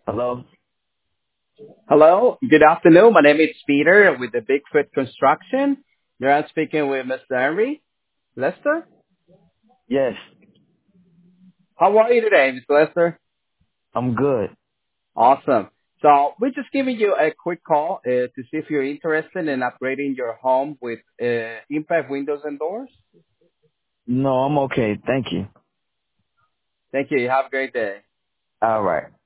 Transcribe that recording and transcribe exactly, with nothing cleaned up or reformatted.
Hello? Hello, good afternoon. My name is Peter with the Bigfoot Construction. You're on speaking with Mister Henry Lester. Yes, How are you today, Mister Lester? I'm good. Awesome. So we're just giving you a quick call uh, to see if you're interested in upgrading your home with uh, impact windows and doors. No, I'm okay. Thank you. Thank you. You have a great day. All right.